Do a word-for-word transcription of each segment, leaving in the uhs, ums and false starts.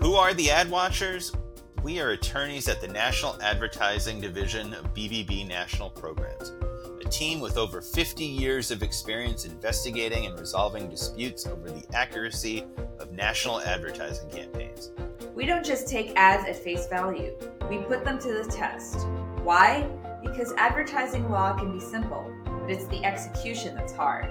Who are the Ad Watchers? We are attorneys at the National Advertising Division of B B B National Programs, a team with over fifty years of experience investigating and resolving disputes over the accuracy of national advertising campaigns. We don't just take ads at face value. We put them to the test. Why? Because advertising law can be simple, but it's the execution that's hard.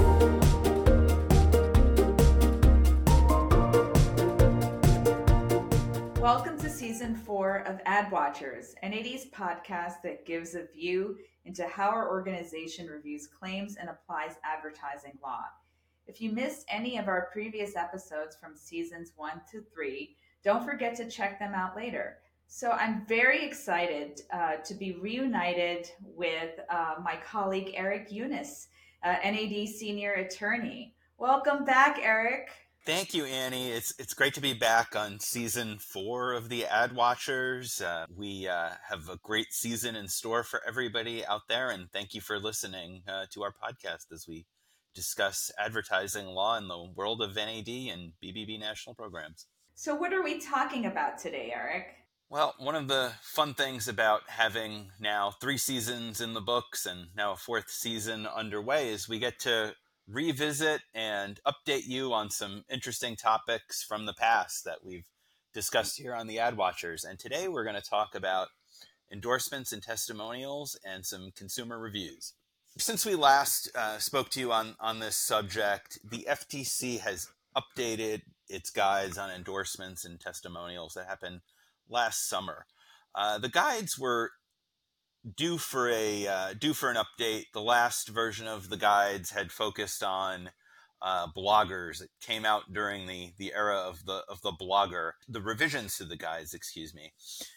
Welcome to Season four of Ad Watchers, N A D's podcast that gives a view into how our organization reviews claims and applies advertising law. If you missed any of our previous episodes from Seasons one to three, don't forget to check them out later. So I'm very excited uh, to be reunited with uh, my colleague Eric Eunice, uh, N A D senior attorney. Welcome back, Eric. Thank you, Annie. It's it's great to be back on season four of the Ad Watchers. Uh, we uh, have a great season in store for everybody out there, and thank you for listening uh, to our podcast as we discuss advertising law in the world of N A D and B B B national programs. So what are we talking about today, Eric? Well, one of the fun things about having now three seasons in the books and now a fourth season underway is we get to revisit and update you on some interesting topics from the past that we've discussed here on the Ad Watchers. And today we're going to talk about endorsements and testimonials and some consumer reviews. Since we last uh, spoke to you on, on this subject, the F T C has updated its guides on endorsements and testimonials that happened last summer. Uh, the guides were due for a uh, due for an update. The last version of the guides had focused on uh, bloggers. It came out during the the era of the of the blogger. The revisions to the guides, excuse me,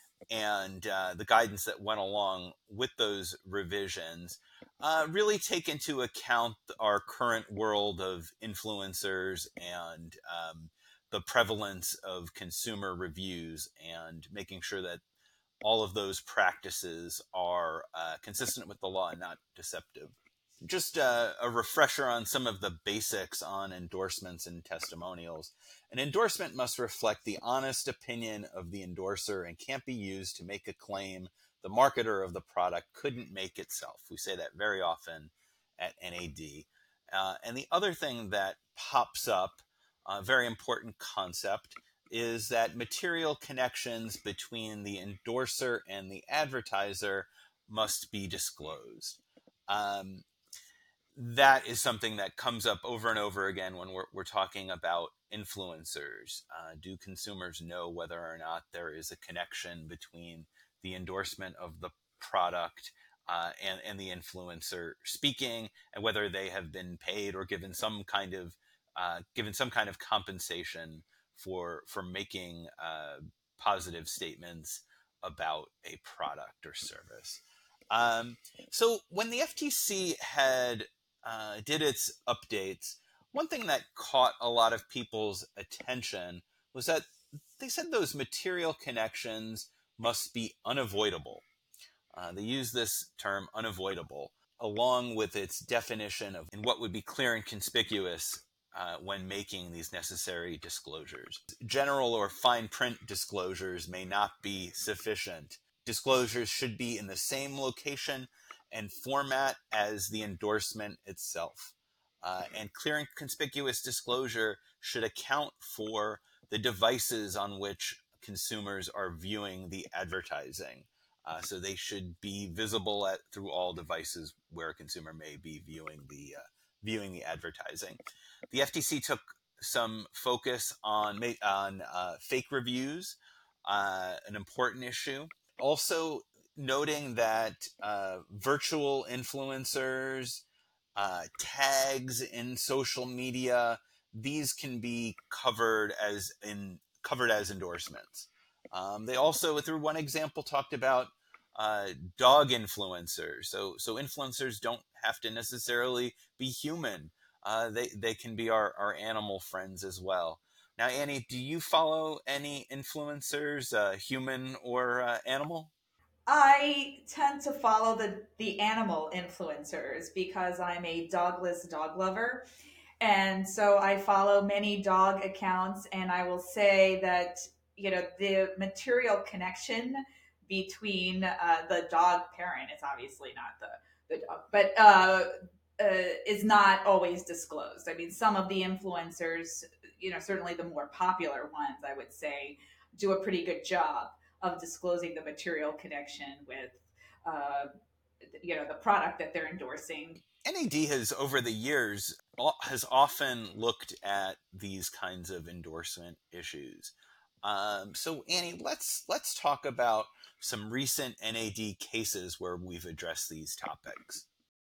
and uh, the guidance that went along with those revisions uh, really take into account our current world of influencers and um, the prevalence of consumer reviews, and making sure that all of those practices are uh, consistent with the law and not deceptive. Just uh, a refresher on some of the basics on endorsements and testimonials. An endorsement must reflect the honest opinion of the endorser and can't be used to make a claim the marketer of the product couldn't make itself. We say that very often at N A D. Uh, and the other thing that pops up, a very important concept, is that material connections between the endorser and the advertiser must be disclosed. Um, that is something that comes up over and over again when we're, we're talking about influencers. Uh, do consumers know whether or not there is a connection between the endorsement of the product uh, and, and the influencer speaking, and whether they have been paid or given some kind of uh, given some kind of compensation for for making uh, positive statements about a product or service. Um, so when the F T C had uh, did its updates, one thing that caught a lot of people's attention was that they said those material connections must be unavoidable. Uh, they use this term unavoidable along with its definition of in what would be clear and conspicuous Uh, when making these necessary disclosures. General or fine print disclosures may not be sufficient. Disclosures should be in the same location and format as the endorsement itself. Uh, and clear and conspicuous disclosure should account for the devices on which consumers are viewing the advertising. Uh, so they should be visible at through all devices where a consumer may be viewing the uh, viewing the advertising. The F T C took some focus on on uh, fake reviews, uh, an important issue. Also noting that uh, virtual influencers, uh, tags in social media, these can be covered as in covered as endorsements. Um, they also, through one example, talked about uh, dog influencers. So so influencers don't have to necessarily be human. Uh, they, they can be our, our animal friends as well. Now, Annie, do you follow any influencers, uh, human or uh, animal? I tend to follow the, the animal influencers because I'm a dogless dog lover. And so I follow many dog accounts, and I will say that you know, the material connection between uh, the dog parent, it's obviously not the, the dog, but uh, uh, is not always disclosed. I mean, some of the influencers, you know, certainly the more popular ones, I would say, do a pretty good job of disclosing the material connection with, uh, you know, the product that they're endorsing. N A D has, over the years, has often looked at these kinds of endorsement issues. Um, so, Annie, let's let's talk about some recent N A D cases where we've addressed these topics.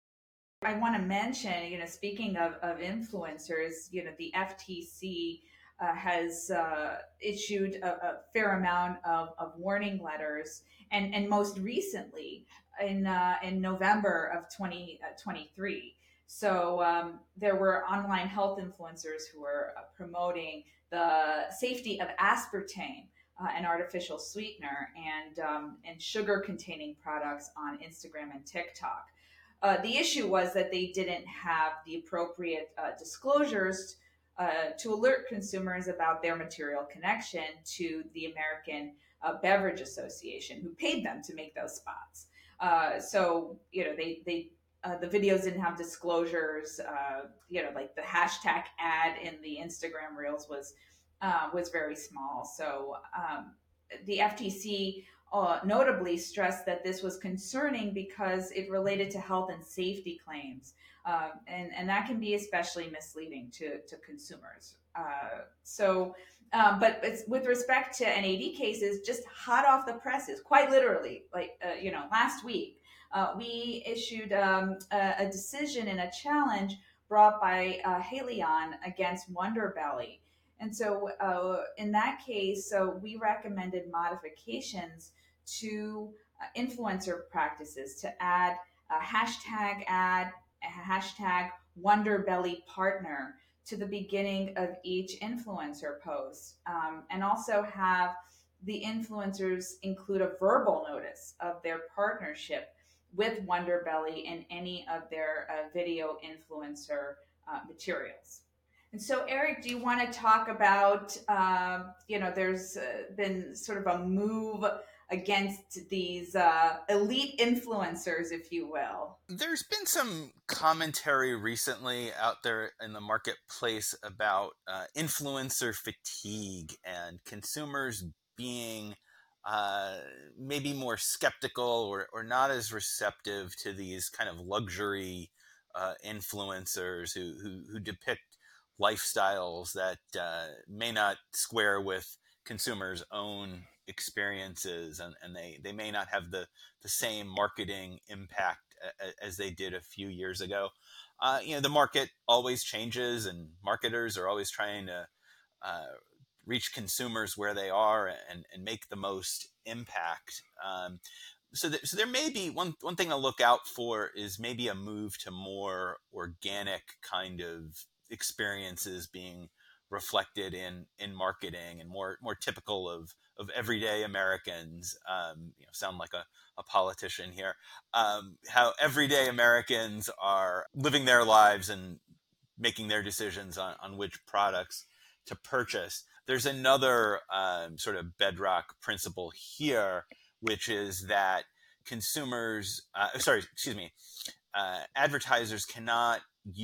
I want to mention, you know, speaking of, of influencers, you know, the F T C uh, has uh, issued a, a fair amount of, of warning letters, and and most recently in uh, in November of twenty twenty-three. So um, there were online health influencers who were uh, promoting the safety of aspartame, uh, an artificial sweetener, and um, and sugar-containing products on Instagram and TikTok. Uh, the issue was that they didn't have the appropriate uh, disclosures uh, to alert consumers about their material connection to the American uh, Beverage Association, who paid them to make those spots. Uh, so, you know, they, they uh, the videos didn't have disclosures. Uh, you know, like the hashtag ad in the Instagram Reels was uh, was very small. So um, the F T C uh, notably stressed that this was concerning because it related to health and safety claims, um, and and that can be especially misleading to to consumers. Uh, so, um, but it's, with respect to N A D cases, just hot off the presses, quite literally, like uh, you know, last week uh, we issued um, a, a decision in a challenge brought by uh, Haleon against Wonder Belly. And so, uh, in that case, so we recommended modifications to uh, influencer practices to add a hashtag ad, a hashtag Wonderbelly partner to the beginning of each influencer post, um, and also have the influencers include a verbal notice of their partnership with Wonderbelly in any of their uh, video influencer uh, materials. And so, Eric, do you want to talk about, um, you know, there's uh, been sort of a move against these uh, elite influencers, if you will? There's been some commentary recently out there in the marketplace about uh, influencer fatigue and consumers being uh, maybe more skeptical or, or not as receptive to these kind of luxury uh, influencers who, who, who depict lifestyles that uh, may not square with consumers' own experiences, and, and they, they may not have the, the same marketing impact as they did a few years ago. Uh, you know, the market always changes, and marketers are always trying to uh, reach consumers where they are and, and make the most impact. Um, so, th- so there may be one one thing to look out for is maybe a move to more organic kind of experiences being reflected in in marketing, and more more typical of of everyday Americans. Um, you know, sound like a, a politician here. Um, how everyday Americans are living their lives and making their decisions on, on which products to purchase. There's another um, sort of bedrock principle here, which is that consumers, uh, sorry, excuse me, uh, advertisers cannot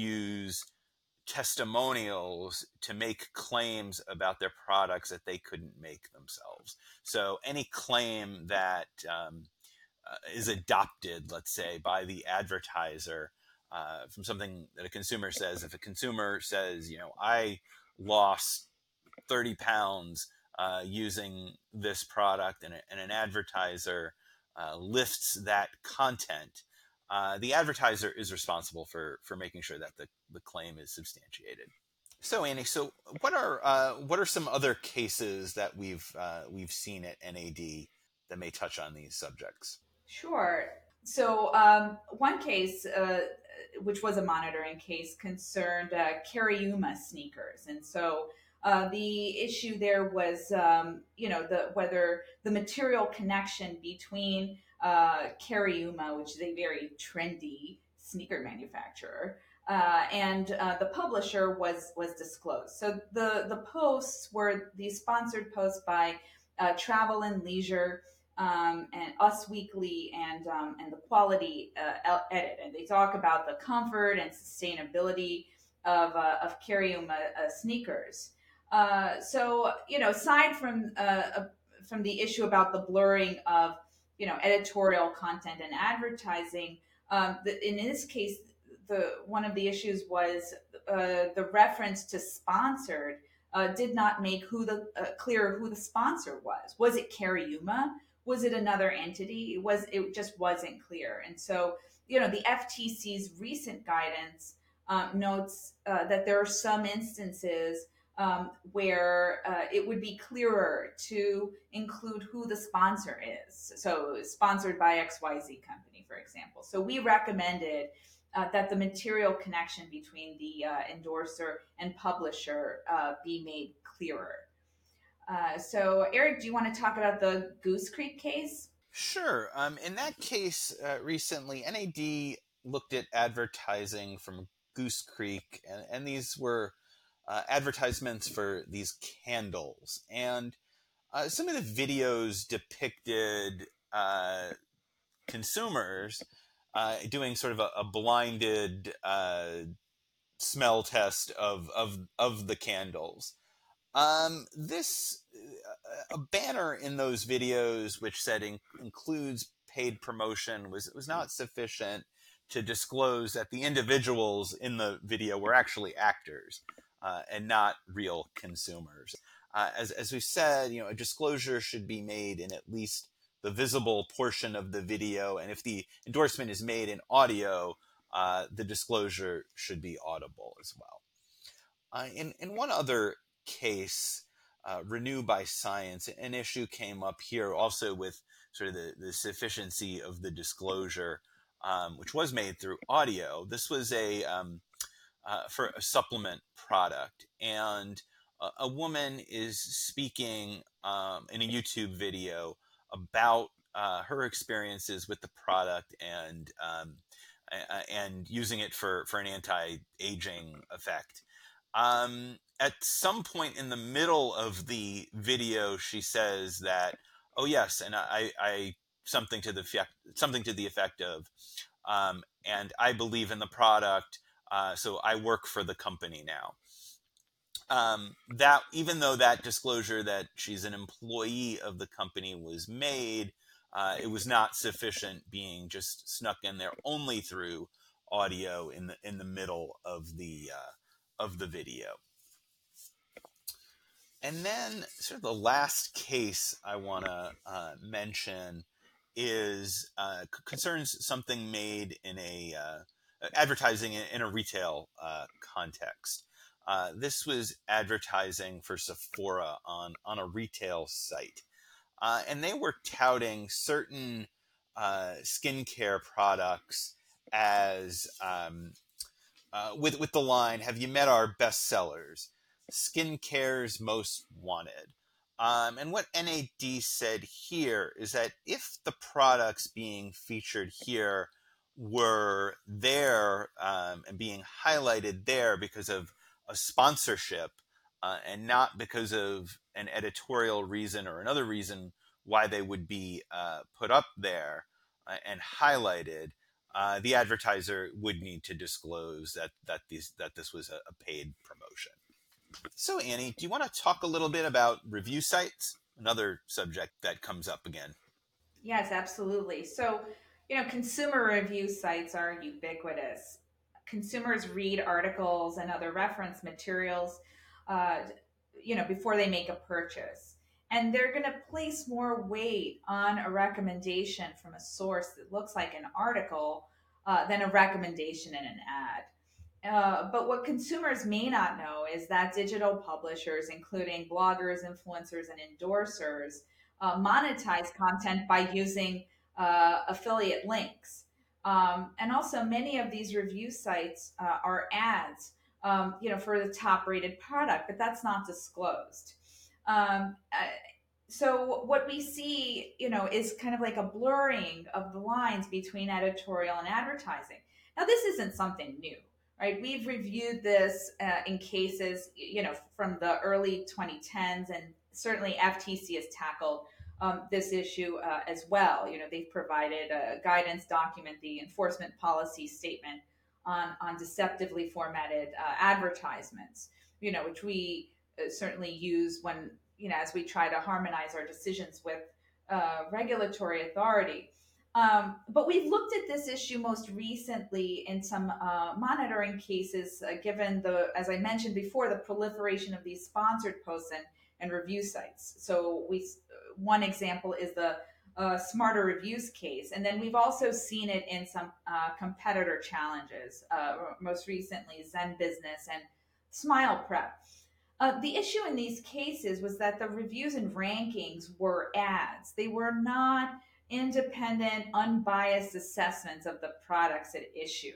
use testimonials to make claims about their products that they couldn't make themselves. So any claim that um, uh, is adopted, let's say, by the advertiser uh, from something that a consumer says, if a consumer says, you know, I lost thirty pounds uh, using this product, and, and an advertiser uh, lifts that content, uh, the advertiser is responsible for for making sure that the, the claim is substantiated. So, Annie, so what are uh, what are some other cases that we've uh, we've seen at N A D that may touch on these subjects? Sure. So, um, one case, uh, which was a monitoring case, concerned uh, Cariuma sneakers, and so uh, the issue there was, um, you know, the whether the material connection between uh, Cariuma, which is a very trendy sneaker manufacturer, uh, and uh, the publisher was was disclosed. So the the posts were these sponsored posts by uh, Travel and Leisure, um, and Us Weekly, and um, and the Quality uh, Edit, and they talk about the comfort and sustainability of uh, of Cariuma uh, sneakers. Uh, so you know, aside from uh, from the issue about the blurring of you know editorial content and advertising, um, the, in this case, the one of the issues was uh, the reference to sponsored uh, did not make who the uh, clear who the sponsor was. Was it Cariuma? Was it another entity? It was. It just wasn't clear. And so, you know, the F T C's recent guidance um, notes uh, that there are some instances um, where uh, it would be clearer to include who the sponsor is. So, sponsored by X Y Z company, for example. So, we recommended uh, that the material connection between the uh, endorser and publisher uh, be made clearer. Uh, so, Eric, do you want to talk about the Goose Creek case? Sure. Um, in that case, uh, recently, N A D looked at advertising from Goose Creek, and, and these were uh, advertisements for these candles. And uh, some of the videos depicted uh, consumers uh, doing sort of a, a blinded uh, smell test of, of, of the candles. Um, this a banner in those videos which said in, includes paid promotion was was not sufficient to disclose that the individuals in the video were actually actors uh, and not real consumers. Uh, as as we said, you know, a disclosure should be made in at least the visible portion of the video, and if the endorsement is made in audio, uh, the disclosure should be audible as well. Uh, in in one other case, uh, Renew by Science, an issue came up here also with sort of the, the sufficiency of the disclosure, um, which was made through audio. This was a um, uh, for a supplement product, and a, a woman is speaking um, in a YouTube video about uh, her experiences with the product and um, and using it for, for an anti-aging effect. Um, at some point in the middle of the video, she says that, "Oh yes," and I, I something to the effect, something to the effect of, um, "And I believe in the product, uh, so I work for the company now." Um, that even though that disclosure that she's an employee of the company was made, uh, it was not sufficient, being just snuck in there only through audio in the in the middle of the uh, of the video. And then sort of the last case I want to uh, mention is uh, concerns something made in a uh, advertising in a retail uh, context. Uh, this was advertising for Sephora on, on a retail site. Uh, and they were touting certain uh, skincare products as um, uh, with, with the line, "Have you met our bestsellers? Skincare's most wanted." Um, and what N A D said here is that if the products being featured here were there um, and being highlighted there because of a sponsorship uh, and not because of an editorial reason or another reason why they would be uh, put up there uh, and highlighted, uh, the advertiser would need to disclose that that these that this was a, a paid promotion. So, Annie, do you want to talk a little bit about review sites? Another subject that comes up again. Yes, absolutely. So, you know, consumer review sites are ubiquitous. Consumers read articles and other reference materials, uh, you know, before they make a purchase. And they're going to place more weight on a recommendation from a source that looks like an article uh, than a recommendation in an ad. Uh, but what consumers may not know is that digital publishers, including bloggers, influencers, and endorsers, uh, monetize content by using uh, affiliate links. Um, and also, many of these review sites uh, are ads, um, you know, for the top-rated product, but that's not disclosed. Um, uh, so what we see, you know, is kind of like a blurring of the lines between editorial and advertising. Now, this isn't something new. right? We've reviewed this uh, in cases, you know, from the early twenty tens, and certainly F T C has tackled um, this issue uh, as well. You know, they've provided a guidance document, the enforcement policy statement on, on deceptively formatted uh, advertisements, you know, which we uh, certainly use when, you know, as we try to harmonize our decisions with uh, regulatory authority. Um, but we've looked at this issue most recently in some uh, monitoring cases, uh, given the, as I mentioned before, the proliferation of these sponsored posts and, and review sites. So we, one example is the uh, Smarter Reviews case, and then we've also seen it in some uh, competitor challenges. Uh, most recently, Zen Business and Smile Prep. Uh, the issue in these cases was that the reviews and rankings were ads. They were not independent, unbiased assessments of the products at issue.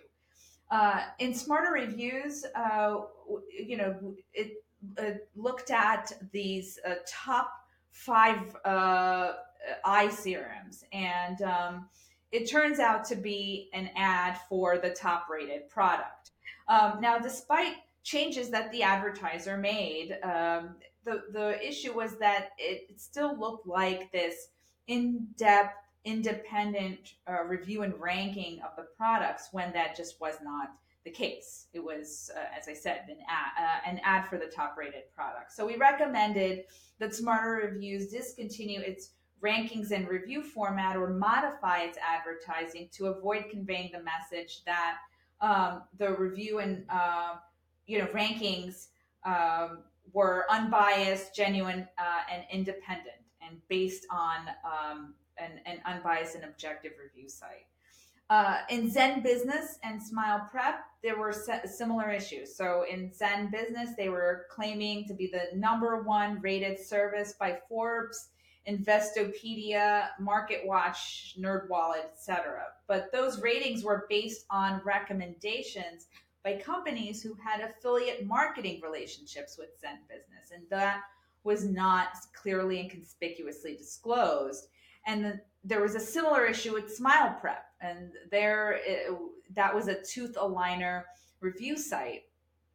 Uh, in Smarter Reviews, uh, you know, it, it looked at these uh, top five uh, eye serums, and um, it turns out to be an ad for the top-rated product. Um, now, despite changes that the advertiser made, um, the the issue was that it, it still looked like this in-depth, independent uh, review and ranking of the products when that just was not the case. It was, uh, as I said, an ad, uh, an ad for the top-rated product. So we recommended that Smarter Reviews discontinue its rankings and review format or modify its advertising to avoid conveying the message that um, the review and uh, you know rankings um, were unbiased, genuine, uh, and independent, and based on um, an, an unbiased and objective review site. Uh, in Zen Business and Smile Prep, there were similar issues. So in Zen Business, they were claiming to be the number one rated service by Forbes, Investopedia, MarketWatch, NerdWallet, et cetera. But those ratings were based on recommendations by companies who had affiliate marketing relationships with Zen Business, and that was not clearly and conspicuously disclosed. And the, there was a similar issue with Smile Prep, and there it, that was a tooth aligner review site.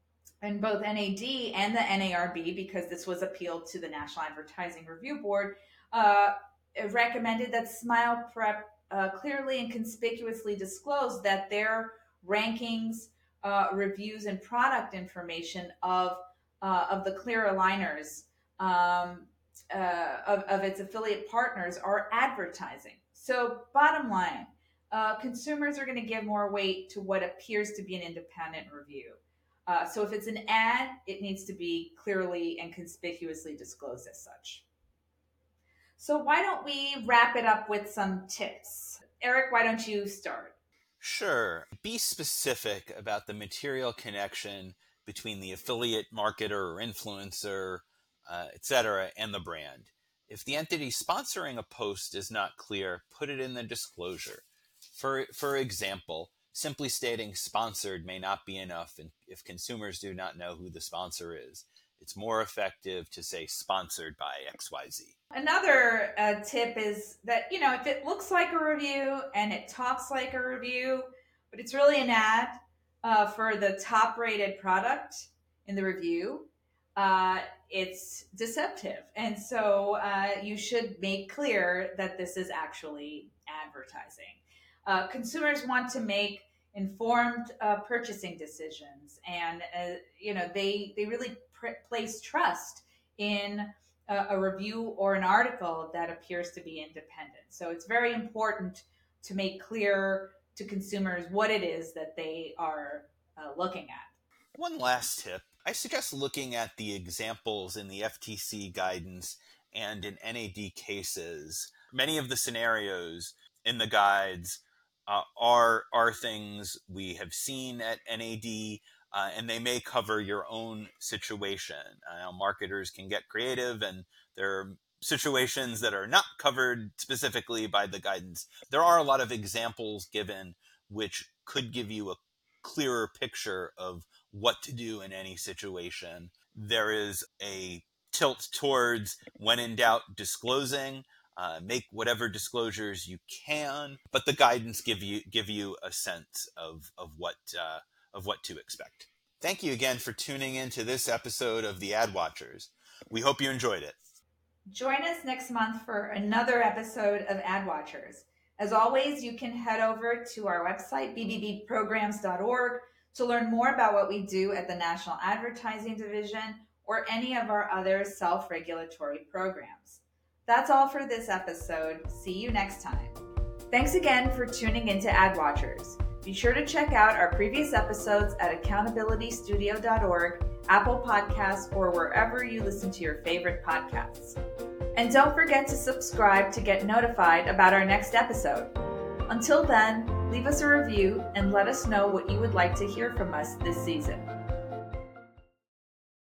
And both N A D and the N A R B, because this was appealed to the National Advertising Review Board, uh, recommended that Smile Prep uh, clearly and conspicuously disclose that their rankings, uh, reviews, and product information of uh, of the clear aligners um, uh, of, of its affiliate partners are advertising. So bottom line, uh, consumers are going to give more weight to what appears to be an independent review. Uh, so if it's an ad, it needs to be clearly and conspicuously disclosed as such. So why don't we wrap it up with some tips? Eric, why don't you start? Sure. Be specific about the material connection between the affiliate marketer or influencer, uh, et cetera, and the brand. If the entity sponsoring a post is not clear, put it in the disclosure. For, for example, simply stating sponsored may not be enough if consumers do not know who the sponsor is. It's more effective to say sponsored by X Y Z. Another uh, tip is that, you know, if it looks like a review and it talks like a review, but it's really an ad uh, for the top rated product in the review, uh, it's deceptive. And so uh, you should make clear that this is actually advertising. Uh, consumers want to make informed uh, purchasing decisions, and uh, you know they they really pr- place trust in a, a review or an article that appears to be independent. So it's very important to make clear to consumers what it is that they are uh, looking at. One last tip. I suggest looking at the examples in the F T C guidance and in N A D cases. Many of the scenarios in the guides uh, are are things we have seen at N A D, uh, and they may cover your own situation. Uh, marketers can get creative, and there are situations that are not covered specifically by the guidance. There are a lot of examples given which could give you a clearer picture of what to do in any situation. There is a tilt towards, when in doubt, disclosing. Uh, make whatever disclosures you can, but the guidance give you give you a sense of of what uh, of what to expect. Thank you again for tuning in to this episode of The Ad Watchers. We hope you enjoyed it. Join us next month for another episode of Ad Watchers. As always, you can head over to our website, b b b programs dot org, to learn more about what we do at the National Advertising Division or any of our other self-regulatory programs. That's all for this episode. See you next time. Thanks again for tuning into Ad Watchers. Be sure to check out our previous episodes at accountability studio dot org, Apple Podcasts, or wherever you listen to your favorite podcasts. And don't forget to subscribe to get notified about our next episode. Until then, leave us a review and let us know what you would like to hear from us this season.